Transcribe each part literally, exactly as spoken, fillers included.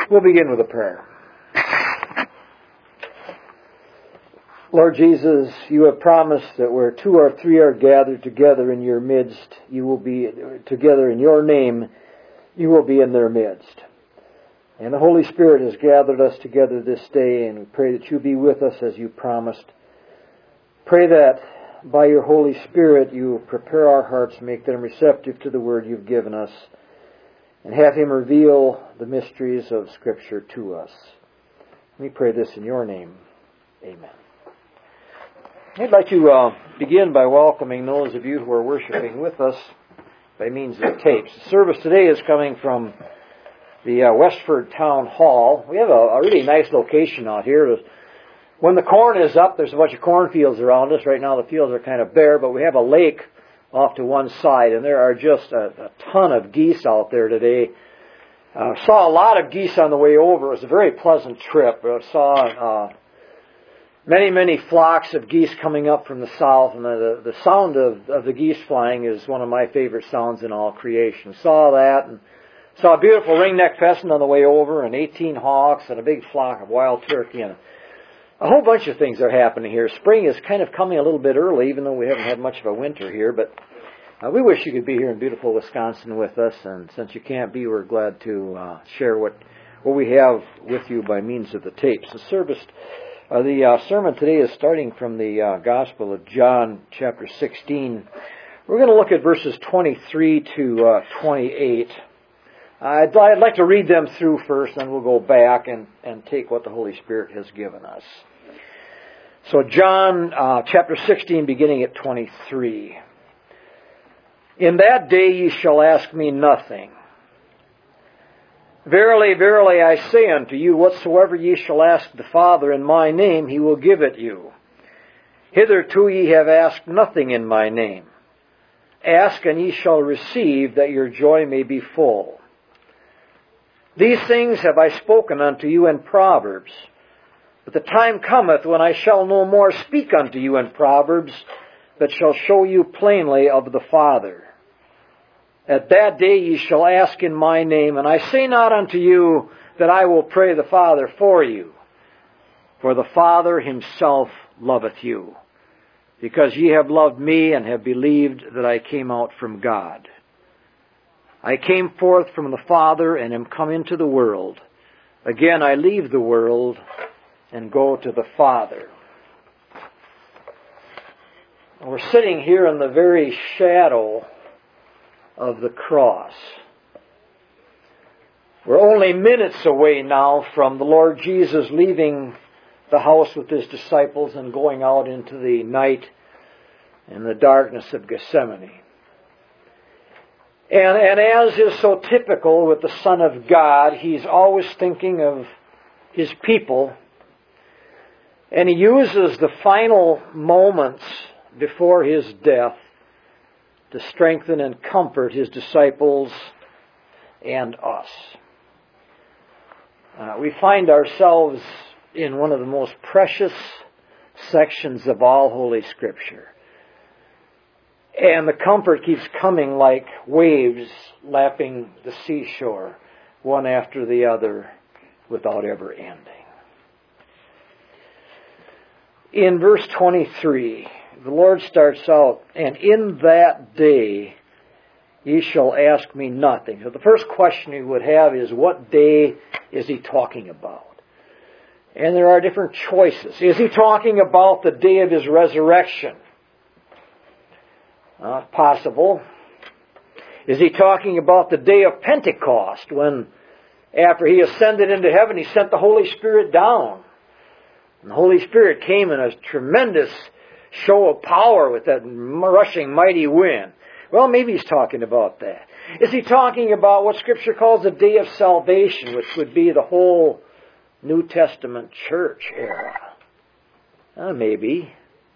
We'll begin with a prayer. Lord Jesus, you have promised that where two or three are gathered together in your midst, you will be together in your name, you will be in their midst. And the Holy Spirit has gathered us together this day, and we pray that you be with us as you promised. Pray that by your Holy Spirit you prepare our hearts, make them receptive to the word you've given us, and have Him reveal the mysteries of Scripture to us. We pray this in your name. Amen. I'd like to uh, begin by welcoming those of you who are worshiping with us by means of tapes. The service today is coming from the uh, Westford Town Hall. We have a, a really nice location out here. When the corn is up, there's a bunch of cornfields around us. Right now the fields are kind of bare, but we have a lake off to one side, and there are just a, a ton of geese out there today. I uh, saw a lot of geese on the way over. It was a very pleasant trip. I saw uh, many, many flocks of geese coming up from the south, and the, the sound of, of the geese flying is one of my favorite sounds in all creation. Saw that, and saw a beautiful ringneck pheasant on the way over, and eighteen hawks, and a big flock of wild turkey, and a whole bunch of things are happening here. Spring is kind of coming a little bit early, even though we haven't had much of a winter here, but uh, we wish you could be here in beautiful Wisconsin with us, and since you can't be, we're glad to uh, share what, what we have with you by means of the tapes. The service Uh, the uh, sermon today is starting from the uh, Gospel of John, chapter sixteen. We're going to look at verses twenty-three to uh, twenty-eight. I'd, I'd like to read them through first, then we'll go back and, and take what the Holy Spirit has given us. So John, uh, chapter sixteen, beginning at twenty-three. In that day ye shall ask me nothing. Verily, verily, I say unto you, whatsoever ye shall ask the Father in my name, He will give it you. Hitherto ye have asked nothing in my name. Ask, and ye shall receive, that your joy may be full. These things have I spoken unto you in Proverbs. But the time cometh when I shall no more speak unto you in Proverbs, but shall show you plainly of the Father. At that day ye shall ask in my name, and I say not unto you that I will pray the Father for you. For the Father Himself loveth you, because ye have loved me and have believed that I came out from God. I came forth from the Father and am come into the world. Again I leave the world and go to the Father. We're sitting here in the very shadow of the cross. We're only minutes away now from the Lord Jesus leaving the house with His disciples and going out into the night and the darkness of Gethsemane. And, and as is so typical with the Son of God, He's always thinking of His people, and He uses the final moments before His death to strengthen and comfort His disciples and us. Uh, we find ourselves in one of the most precious sections of all Holy Scripture. And the comfort keeps coming like waves lapping the seashore, one after the other, without ever ending. In verse twenty-three, the Lord starts out, and in that day ye shall ask me nothing. So the first question we would have is, what day is He talking about? And there are different choices. Is He talking about the day of His resurrection? Not possible. Is He talking about the day of Pentecost, when after He ascended into heaven, He sent the Holy Spirit down? And the Holy Spirit came in a tremendous show of power with that rushing mighty wind. Well, maybe He's talking about that. Is He talking about what Scripture calls the day of salvation, which would be the whole New Testament church era? Uh, maybe.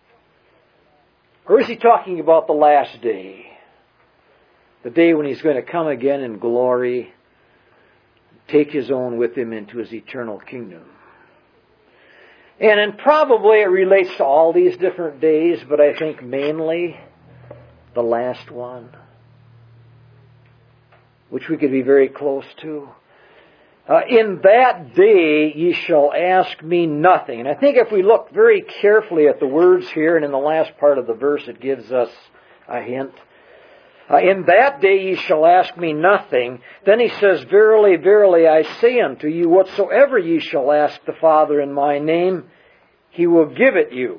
Or is He talking about the last day? The day when He's going to come again in glory, take His own with Him into His eternal kingdom. And, and probably it relates to all these different days, but I think mainly the last one, which we could be very close to. Uh, in that day ye shall ask me nothing. And I think if we look very carefully at the words here, and in the last part of the verse it gives us a hint. Uh, in that day ye shall ask me nothing. Then he says, Verily, verily, I say unto you, whatsoever ye shall ask the Father in my name, he will give it you.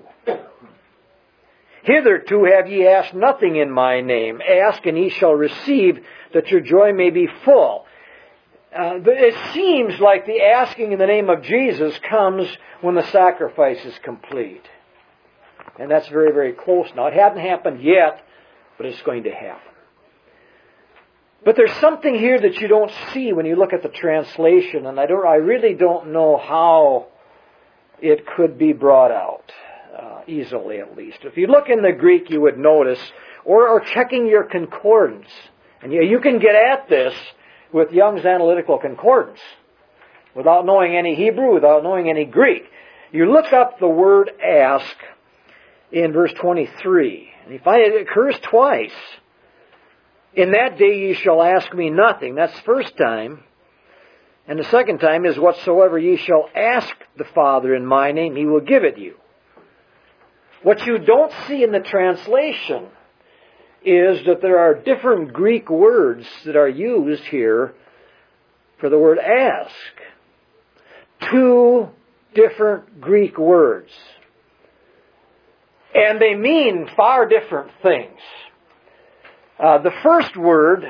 Hitherto have ye asked nothing in my name. Ask, and ye shall receive, that your joy may be full. Uh, it seems like the asking in the name of Jesus comes when the sacrifice is complete. And that's very, very close now. It hasn't happened yet, but it's going to happen. But there's something here that you don't see when you look at the translation, and I don't, I really don't know how it could be brought out, uh, easily at least. If you look in the Greek, you would notice, or, or checking your concordance, and you, you can get at this with Young's Analytical Concordance, without knowing any Hebrew, without knowing any Greek. You look up the word ask in verse twenty-three, and you find it occurs twice. In that day ye shall ask me nothing. That's the first time. And the second time is, whatsoever ye shall ask the Father in my name, he will give it you. What you don't see in the translation is that there are different Greek words that are used here for the word ask. Two different Greek words. And they mean far different things. Uh, the first word,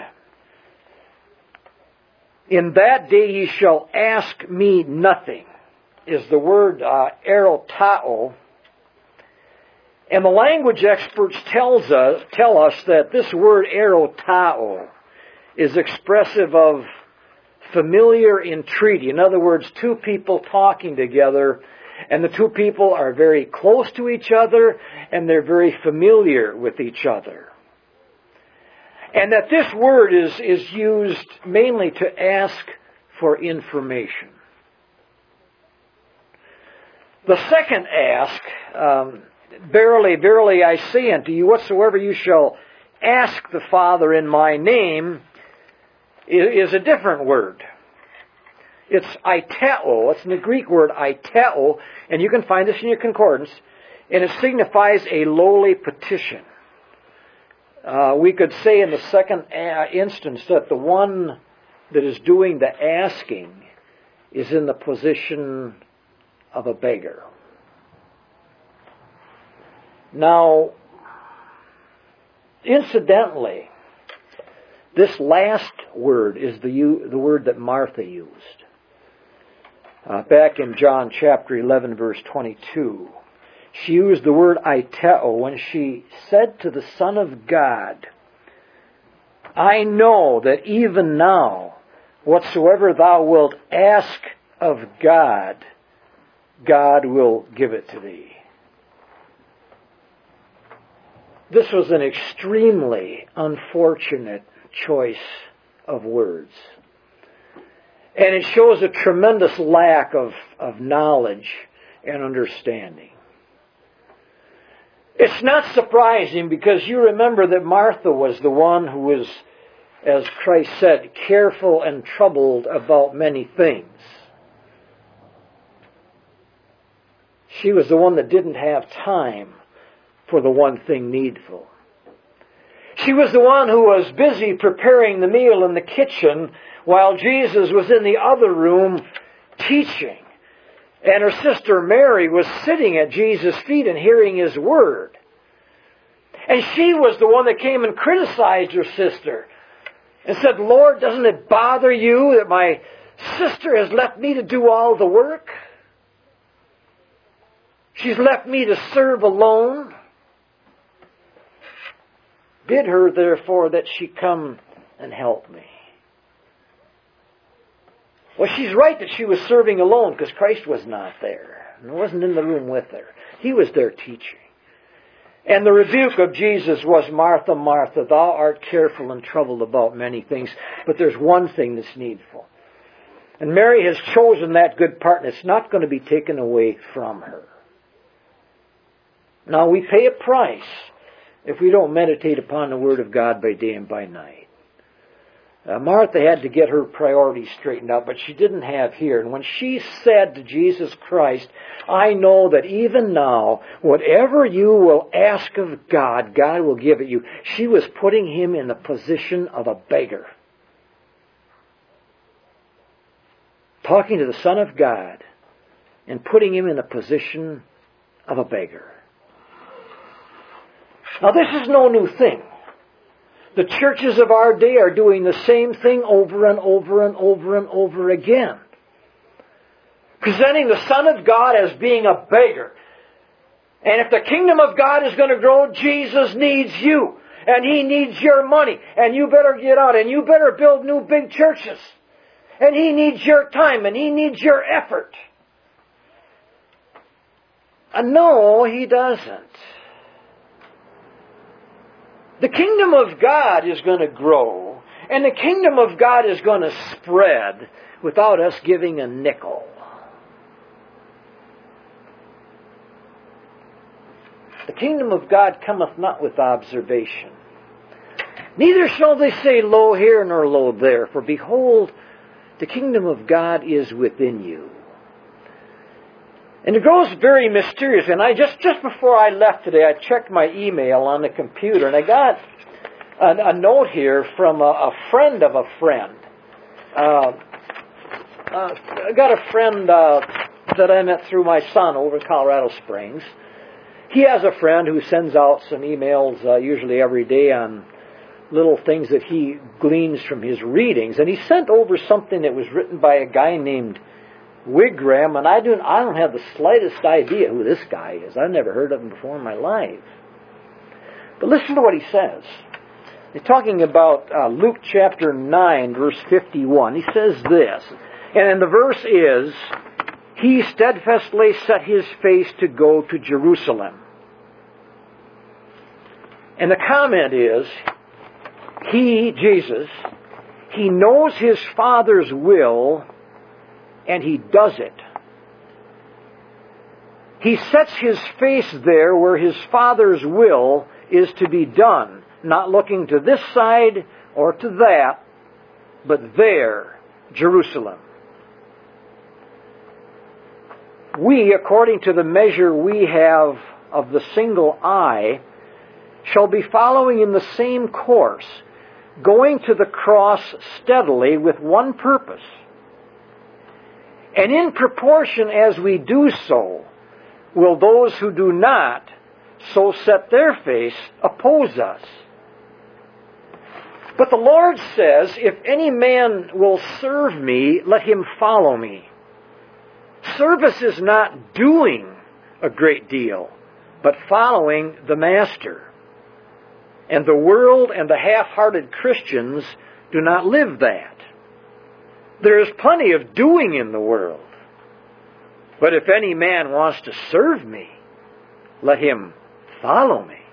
in that day ye shall ask me nothing, is the word uh, erotao. And the language experts tells us, tell us that this word erotao is expressive of familiar entreaty. In other words, two people talking together, and the two people are very close to each other, and they're very familiar with each other. And that this word is, is used mainly to ask for information. The second ask, um, Verily, verily, I say unto you, whatsoever you shall ask the Father in my name, is a different word. It's aiteo. It's the Greek word aiteo, and you can find this in your concordance, and it signifies a lowly petition. Uh, we could say in the second instance that the one that is doing the asking is in the position of a beggar. Now, incidentally, this last word is the, the word that Martha used. Uh, back in John chapter eleven, verse twenty-two. She used the word aiteo when she said to the Son of God, I know that even now, whatsoever thou wilt ask of God, God will give it to thee. This was an extremely unfortunate choice of words. And it shows a tremendous lack of, of knowledge and understanding. It's not surprising because you remember that Martha was the one who was, as Christ said, careful and troubled about many things. She was the one that didn't have time for the one thing needful. She was the one who was busy preparing the meal in the kitchen while Jesus was in the other room teaching. And her sister Mary was sitting at Jesus' feet and hearing His word. And she was the one that came and criticized her sister and said, Lord, doesn't it bother you that my sister has left me to do all the work? She's left me to serve alone. Bid her, therefore, that she come and help me. Well, she's right that she was serving alone because Christ was not there. And wasn't in the room with her. He was there teaching. And the rebuke of Jesus was, Martha, Martha, thou art careful and troubled about many things, but there's one thing that's needful. And Mary has chosen that good part, and it's not going to be taken away from her. Now, we pay a price if we don't meditate upon the Word of God by day and by night. Uh, Martha had to get her priorities straightened out, but she didn't have here. And when she said to Jesus Christ, I know that even now, whatever you will ask of God, God will give it you, she was putting him in the position of a beggar. Talking to the Son of God and putting him in the position of a beggar. Now this is no new thing. The churches of our day are doing the same thing over and over and over and over again. Presenting the Son of God as being a beggar. And if the kingdom of God is going to grow, Jesus needs you. And He needs your money. And you better get out. And you better build new big churches. And He needs your time. And He needs your effort. And no, He doesn't. The kingdom of God is going to grow, and the kingdom of God is going to spread without us giving a nickel. The kingdom of God cometh not with observation. Neither shall they say, Lo here nor lo there, for behold, the kingdom of God is within you. And it grows very mysterious. And I just, just before I left today, I checked my email on the computer, and I got a, a note here from a, a friend of a friend. Uh, uh, I got a friend uh, that I met through my son over in Colorado Springs. He has a friend who sends out some emails uh, usually every day on little things that he gleans from his readings. And he sent over something that was written by a guy named Wigram, and I don't, I don't have the slightest idea who this guy is. I've never heard of him before in my life. But listen to what he says. He's talking about uh, Luke chapter nine, verse fifty-one. He says this, and the verse is, He steadfastly set His face to go to Jerusalem. And the comment is, He, Jesus, He knows His Father's will, and He does it. He sets His face there where His Father's will is to be done, not looking to this side or to that, but there, Jerusalem. We, according to the measure we have of the single eye, shall be following in the same course, going to the cross steadily with one purpose. And in proportion as we do so, will those who do not so set their face oppose us. But the Lord says, if any man will serve me, let him follow me. Service is not doing a great deal, but following the Master. And the world and the half-hearted Christians do not live that. There is plenty of doing in the world. But if any man wants to serve me, let him follow me.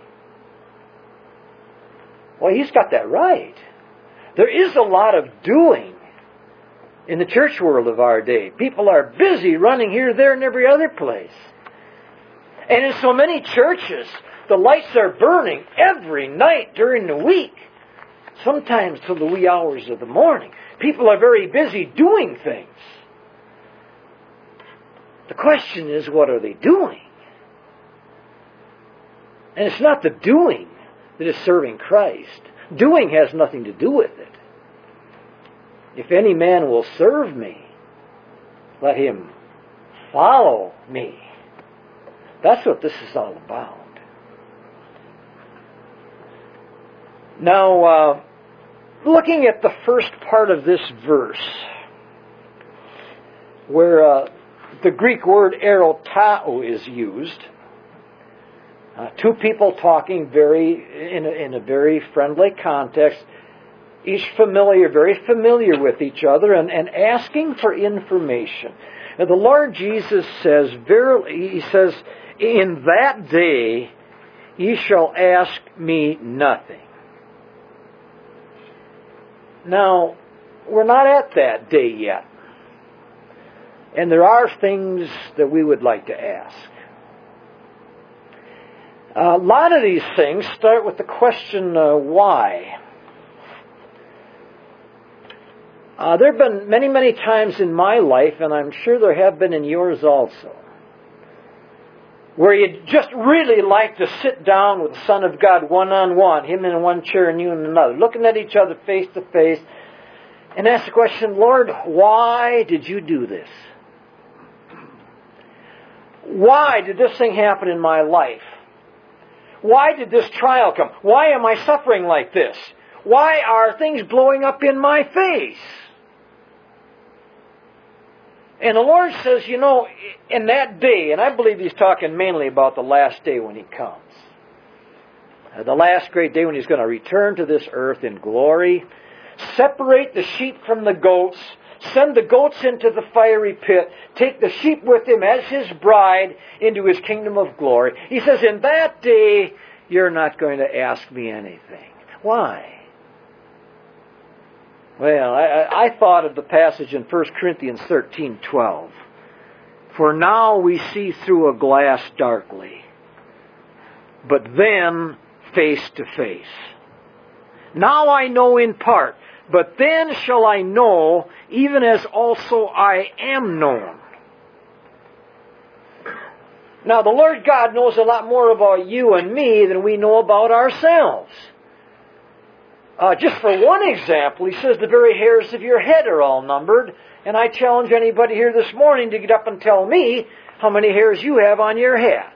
Well, he's got that right. There is a lot of doing in the church world of our day. People are busy running here, there, and every other place. And in so many churches, the lights are burning every night during the week, sometimes till the wee hours of the morning. People are very busy doing things. The question is, what are they doing? And it's not the doing that is serving Christ. Doing has nothing to do with it. If any man will serve me, let him follow me. That's what this is all about. Now, uh, looking at the first part of this verse, where uh, the Greek word erotao is used, uh, two people talking very in a, in a very friendly context, each familiar, very familiar with each other, and, and asking for information. Now, the Lord Jesus says, verily, He says, in that day ye shall ask me nothing. Now, we're not at that day yet. And there are things that we would like to ask. A lot of these things start with the question, uh, why? Uh, there have been many, many times in my life, and I'm sure there have been in yours also, where you'd just really like to sit down with the Son of God one-on-one, Him in one chair and you in another, looking at each other face to face, and ask the question, Lord, why did you do this? Why did this thing happen in my life? Why did this trial come? Why am I suffering like this? Why are things blowing up in my face? And the Lord says, you know, in that day, and I believe He's talking mainly about the last day when He comes. Uh, the last great day when He's going to return to this earth in glory, separate the sheep from the goats, send the goats into the fiery pit, take the sheep with Him as His bride into His kingdom of glory. He says, in that day, you're not going to ask me anything. Why? Well, I, I thought of the passage in First Corinthians thirteen twelve. For now we see through a glass darkly, but then face to face. Now I know in part, but then shall I know, even as also I am known. Now the Lord God knows a lot more about you and me than we know about ourselves. Uh, just for one example, He says the very hairs of your head are all numbered. And I challenge anybody here this morning to get up and tell me how many hairs you have on your head.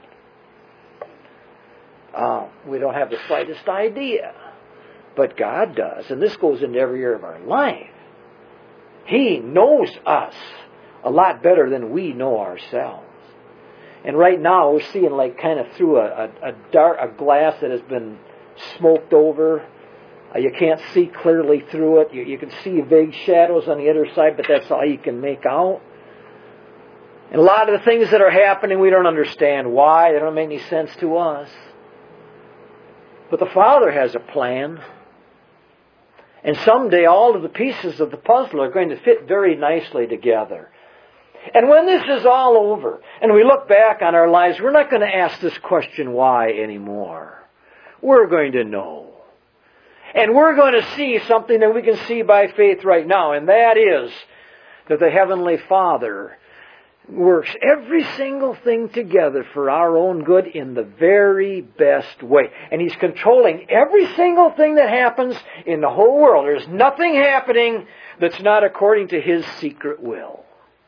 Uh, we don't have the slightest idea. But God does. And this goes into every area of our life. He knows us a lot better than we know ourselves. And right now we're seeing like kind of through a, a, a dark a glass that has been smoked over. Uh, you can't see clearly through it. You, you can see vague shadows on the other side, but that's all you can make out. And a lot of the things that are happening, we don't understand why. They don't make any sense to us. But the Father has a plan. And someday all of the pieces of the puzzle are going to fit very nicely together. And when this is all over, and we look back on our lives, we're not going to ask this question why anymore. We're going to know. And we're going to see something that we can see by faith right now, and that is that the Heavenly Father works every single thing together for our own good in the very best way. And He's controlling every single thing that happens in the whole world. There's nothing happening that's not according to His secret will.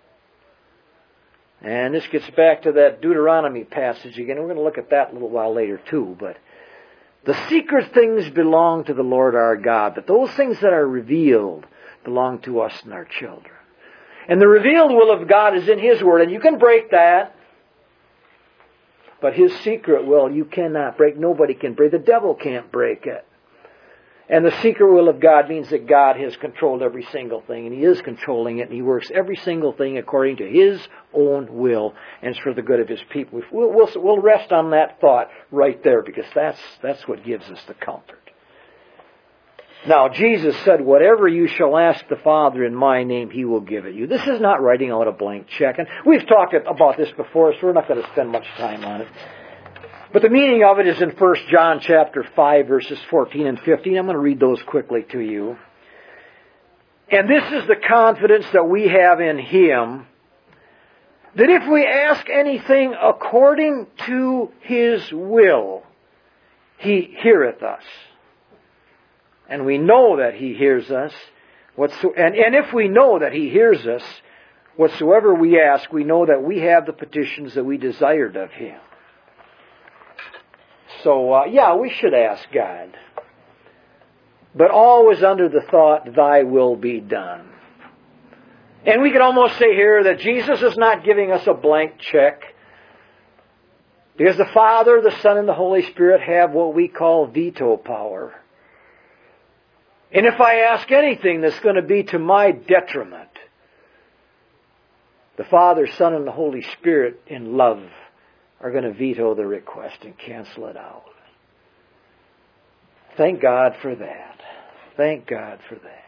And this gets back to that Deuteronomy passage again. We're going to look at that a little while later too, but the secret things belong to the Lord our God, but those things that are revealed belong to us and our children. And the revealed will of God is in His Word, and you can break that, but His secret will you cannot break. Nobody can break. The devil can't break it. And the secret will of God means that God has controlled every single thing, and He is controlling it, and He works every single thing according to His own will, and it's for the good of His people. We'll, we'll, we'll rest on that thought right there, because that's, that's what gives us the comfort. Now, Jesus said, whatever you shall ask the Father in my name, He will give it you. This is not writing out a blank check, and we've talked about this before, so we're not going to spend much time on it. But the meaning of it is in First John chapter five, verses fourteen and fifteen. I'm going to read those quickly to you. And this is the confidence that we have in Him, that if we ask anything according to His will, He heareth us. And we know that He hears us. Whatso- and, and if we know that He hears us, whatsoever we ask, we know that we have the petitions that we desired of Him. So, uh, yeah, we should ask God. But always under the thought, Thy will be done. And we could almost say here that Jesus is not giving us a blank check, because the Father, the Son, and the Holy Spirit have what we call veto power. And if I ask anything that's going to be to my detriment, the Father, Son, and the Holy Spirit in love are going to veto the request and cancel it out. Thank God for that. Thank God for that.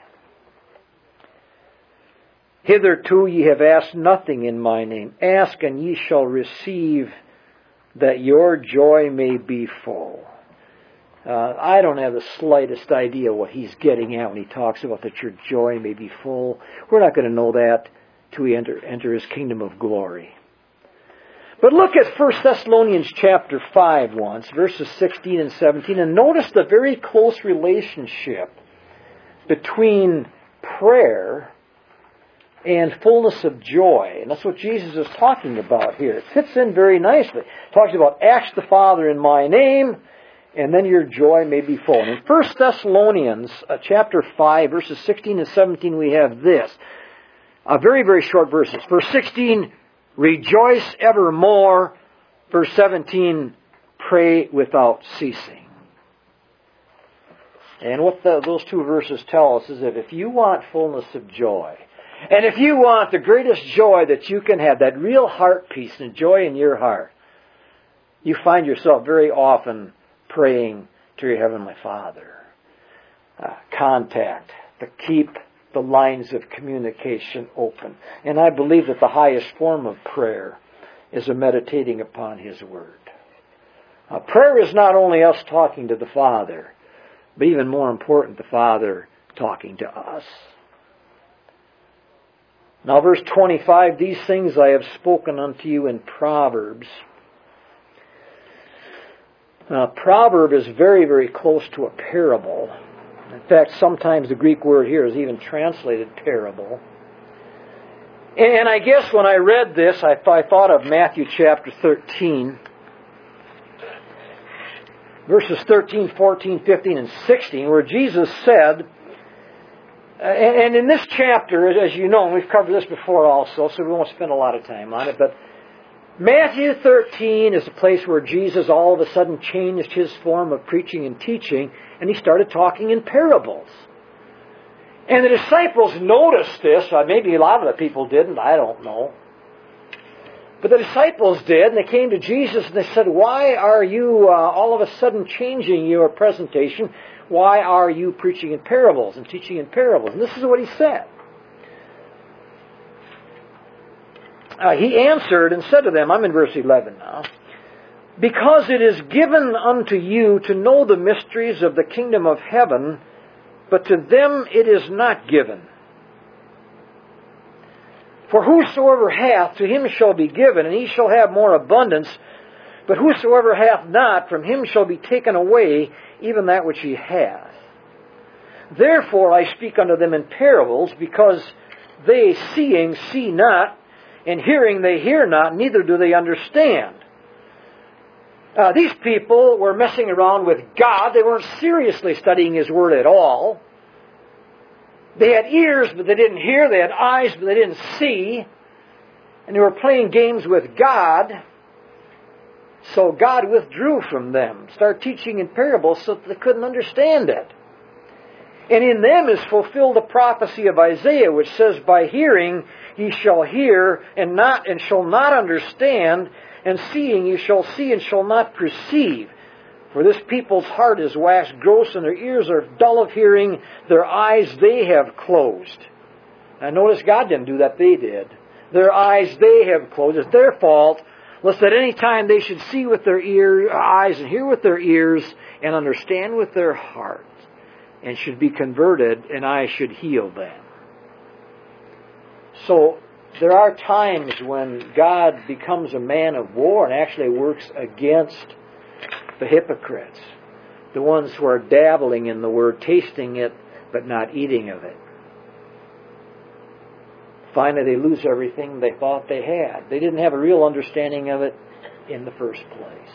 Hitherto ye have asked nothing in my name. Ask and ye shall receive, that your joy may be full. Uh, I don't have the slightest idea what he's getting at when he talks about that your joy may be full. We're not going to know that till we enter, enter his kingdom of glory. But look at First Thessalonians chapter five once, verses sixteen and seventeen, and notice the very close relationship between prayer and fullness of joy. And that's what Jesus is talking about here. It fits in very nicely. It talks about, ask the Father in my name, and then your joy may be full. And in First Thessalonians uh, chapter five, verses sixteen and seventeen, we have this. Uh, very, very short verses. Verse sixteen, rejoice evermore. Verse seventeen, pray without ceasing. And what the, those two verses tell us is that if you want fullness of joy, and if you want the greatest joy that you can have, that real heart peace and joy in your heart, you find yourself very often praying to your Heavenly Father. Uh, contact, to keep the lines of communication open. And I believe that the highest form of prayer is a meditating upon His Word. Uh, prayer is not only us talking to the Father, but even more important, the Father talking to us. Now verse twenty-five, these things I have spoken unto you in Proverbs. Now, proverb is very, very close to a parable. In fact, sometimes the Greek word here is even translated parable. And I guess when I read this, I, th- I thought of Matthew chapter thirteen. Verses thirteen, fourteen, fifteen, and sixteen, where Jesus said, uh, and in this chapter, as you know, and we've covered this before also, so we won't spend a lot of time on it, but Matthew thirteen is a place where Jesus all of a sudden changed His form of preaching and teaching, and He started talking in parables. And the disciples noticed this. Uh, maybe a lot of the people didn't, I don't know. But the disciples did, and they came to Jesus and they said, why are you uh, all of a sudden changing your presentation? Why are you preaching in parables and teaching in parables? And this is what He said. Uh, he answered and said to them, I'm in verse eleven now, because it is given unto you to know the mysteries of the kingdom of heaven, but to them it is not given. For whosoever hath, to him shall be given, and he shall have more abundance. But whosoever hath not, from him shall be taken away even that which he hath. Therefore I speak unto them in parables, because they seeing see not, and hearing they hear not, neither do they understand. Uh, these people were messing around with God. They weren't seriously studying His Word at all. They had ears, but they didn't hear. They had eyes, but they didn't see. And they were playing games with God. So God withdrew from them, started teaching in parables so that they couldn't understand it. And in them is fulfilled the prophecy of Isaiah, which says, by hearing ye shall hear, and not and shall not understand, and seeing ye shall see, and shall not perceive. For this people's heart is waxed gross, and their ears are dull of hearing, their eyes they have closed. Now notice God didn't do that, they did. Their eyes they have closed. It's their fault, lest at any time they should see with their ear, eyes, and hear with their ears, and understand with their heart, and should be converted, and I should heal them. So there are times when God becomes a man of war and actually works against the hypocrites, the ones who are dabbling in the Word, tasting it, but not eating of it. Finally, they lose everything they thought they had. They didn't have a real understanding of it in the first place.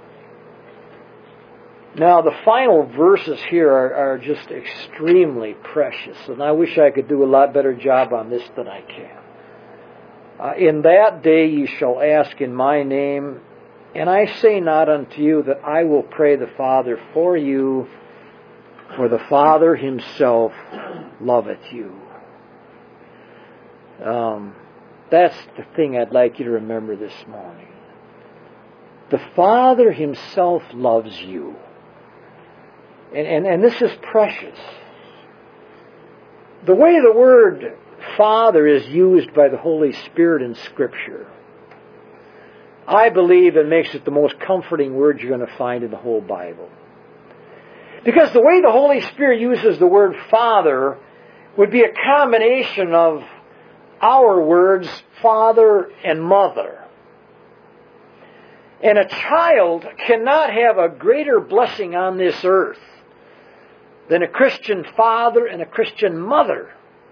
Now, the final verses here are, are just extremely precious, and I wish I could do a lot better job on this than I can. Uh, in that day ye shall ask in my name, and I say not unto you that I will pray the Father for you, for the Father Himself loveth you. Um, that's the thing I'd like you to remember this morning. The Father Himself loves you. And, and, and this is precious. The way the word Father is used by the Holy Spirit in Scripture, I believe it makes it the most comforting word you're going to find in the whole Bible. Because the way the Holy Spirit uses the word Father would be a combination of our words, Father and Mother. And a child cannot have a greater blessing on this earth than a Christian father and a Christian mother.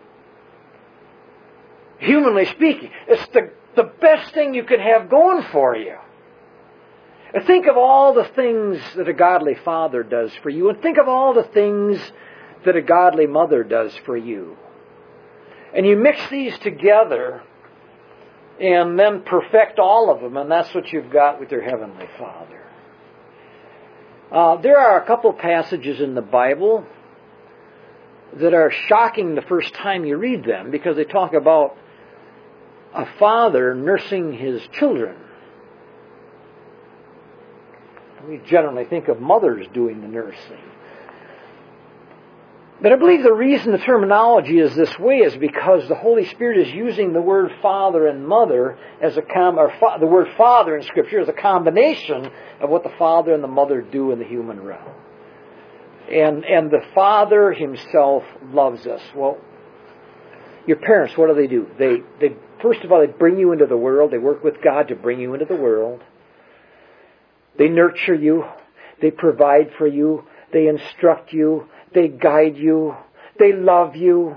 Humanly speaking, it's the, the best thing you can have going for you. And think of all the things that a godly father does for you, and think of all the things that a godly mother does for you. And you mix these together and then perfect all of them, and that's what you've got with your Heavenly Father. Uh, there are a couple passages in the Bible that are shocking the first time you read them, because they talk about a father nursing his children. We generally think of mothers doing the nursing. But I believe the reason the terminology is this way is because the Holy Spirit is using the word father and mother as a com- or fa- the word father in Scripture as a combination of what the father and the mother do in the human realm. And and the Father Himself loves us. Well, your parents, what do they do? They they first of all they bring you into the world. They work with God to bring you into the world. They nurture you. They provide for you. They instruct you. They guide you. They love you.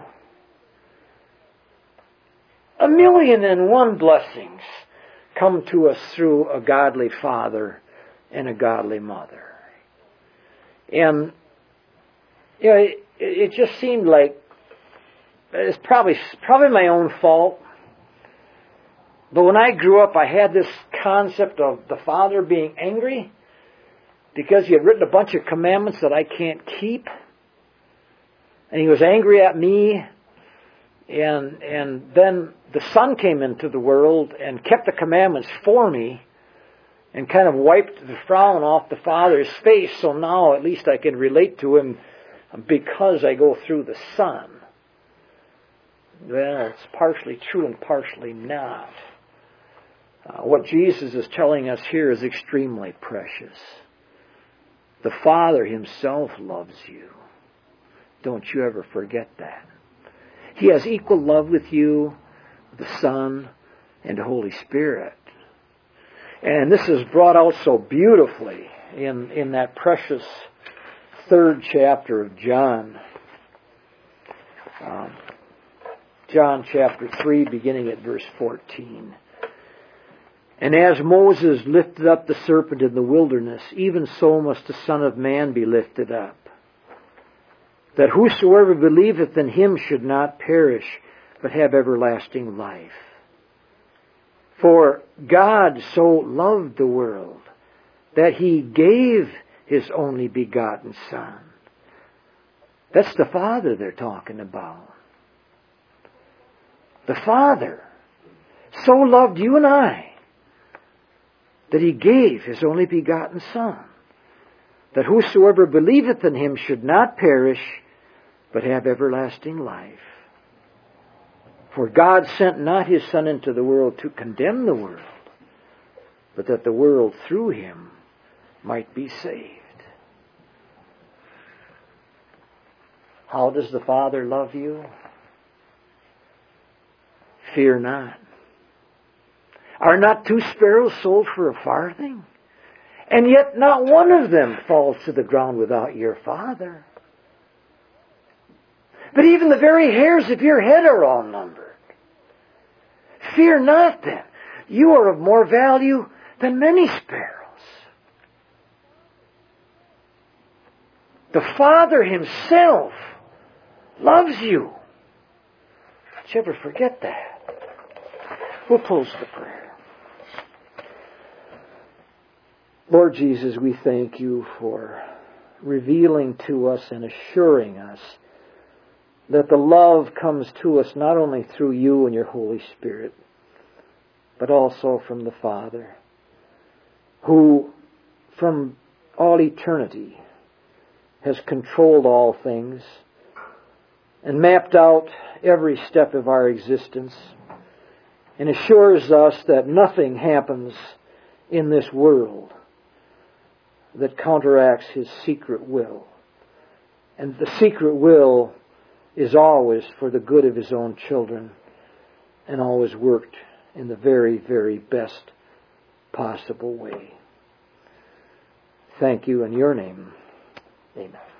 A million and one blessings come to us through a godly father and a godly mother. And you know, it, it just seemed like it's probably probably my own fault. But when I grew up, I had this concept of the Father being angry because He had written a bunch of commandments that I can't keep. And He was angry at me. And and then the Son came into the world and kept the commandments for me and kind of wiped the frown off the Father's face. So now at least I can relate to Him because I go through the Son. Well, it's partially true and partially not. Uh, what Jesus is telling us here is extremely precious. The Father Himself loves you. Don't you ever forget that. He has equal love with you, the Son, and the Holy Spirit. And this is brought out so beautifully in, in that precious third chapter of John. Um, John chapter three, beginning at verse fourteen. And as Moses lifted up the serpent in the wilderness, even so must the Son of Man be lifted up, that whosoever believeth in Him should not perish, but have everlasting life. For God so loved the world that He gave His only begotten Son. That's the Father they're talking about. The Father so loved you and I that He gave His only begotten Son, that whosoever believeth in Him should not perish, but have everlasting life. For God sent not His Son into the world to condemn the world, but that the world through Him might be saved. How does the Father love you? Fear not. Are not two sparrows sold for a farthing? And yet not one of them falls to the ground without your Father. But even the very hairs of your head are all numbered. Fear not then. You are of more value than many sparrows. The Father Himself loves you. Don't you ever forget that. We'll close the prayer. Lord Jesus, we thank You for revealing to us and assuring us that the love comes to us not only through You and Your Holy Spirit, but also from the Father, who from all eternity has controlled all things and mapped out every step of our existence and assures us that nothing happens in this world that counteracts His secret will And the secret will is always for the good of His own children, and always worked in the very, very best possible way. Thank you in your name. Amen.